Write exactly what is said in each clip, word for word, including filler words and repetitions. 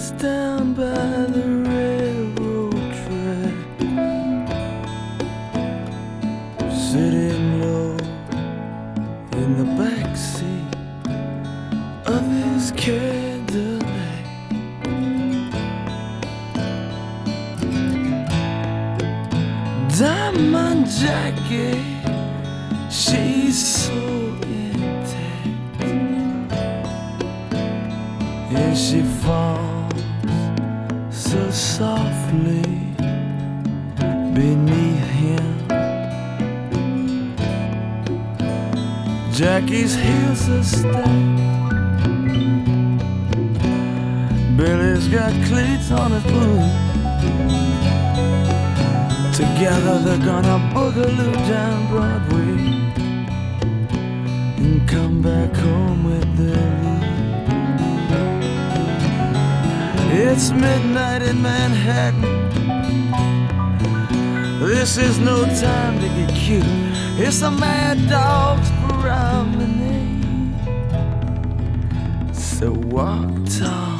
He's down by the railroad track, sitting low in the back seat of his Cadillac. Diamond Jackie, she's so intact, and she falls so softly beneath him. Jackie's heels are stacked, Billy's got cleats on his boots. Together they're gonna boogaloo down Broadway and come back home with their loot. It's midnight in Manhattan. This is no time to get cute. It's a mad dog's promenade. So walk tall,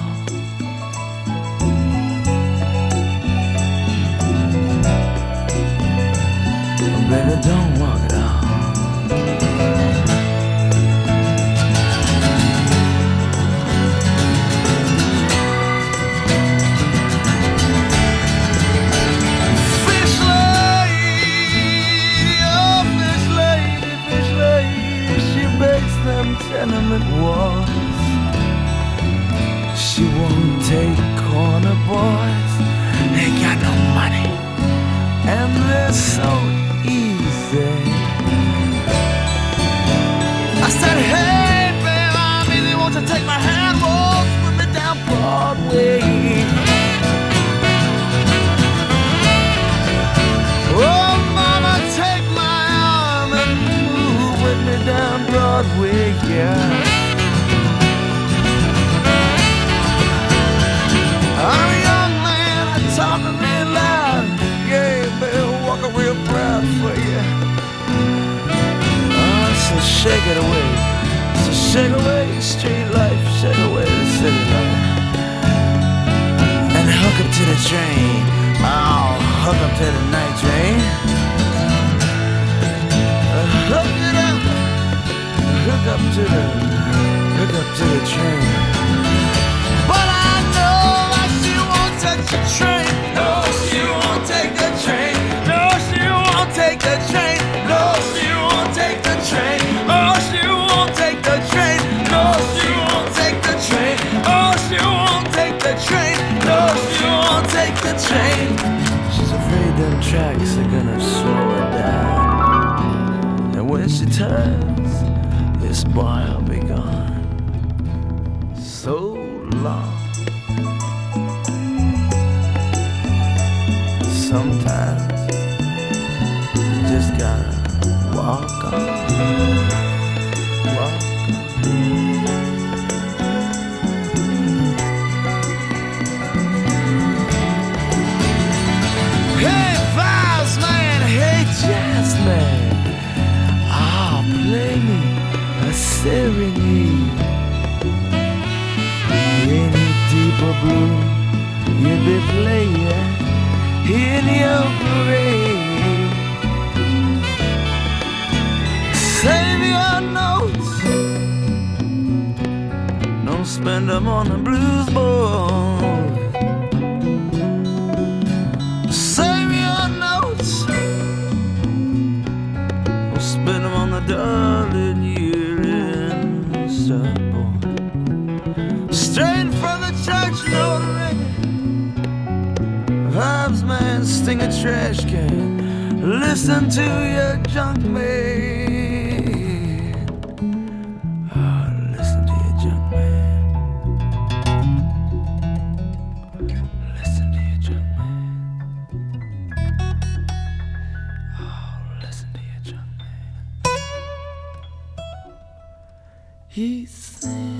baby, don't walk it off. Fish lady, oh fish lady, fish lady, she bakes them tenement walls. She won't take corner boys, they got no money, and they're so easy. I said, hey, babe, I'm easy. Won't you take my hand, walk with me down Broadway? Oh, mama, take my arm and move with me down Broadway, yeah. I'm a young man, I'm talking real loud. Yeah, baby, walking real proud for you. Oh, so shake it away. So shake away street life, shake away the city life, and hook up to the train. Oh, hook up to the night train. Uh, hook it up. Hook up to the, hook up to the train. But I know that she won't touch the train. No, she won't take the train. No, she won't take the train. No, she won't take the train. Oh, she won't take the train. No, she won't take the train. Oh, she won't take the train. No, she won't take the train. She's afraid them tracks are gonna slow her down, and when she turns, this boy'll be gone. So long. Sometimes you just gotta walk on, walk on. Hey, vibes man, hey, jazz man, ah, play me a serenade. Any deeper blue you'd be playing in your parade. Save your notes, don't spend them on the blues board. Save your notes, don't spend them on the darling year-end supboard. Straight from the church notary, vibes man, sting a trash can. Listen to your junk man. Oh, listen to your junk man. Listen to your junk man. Oh, listen to your junk man. He sings.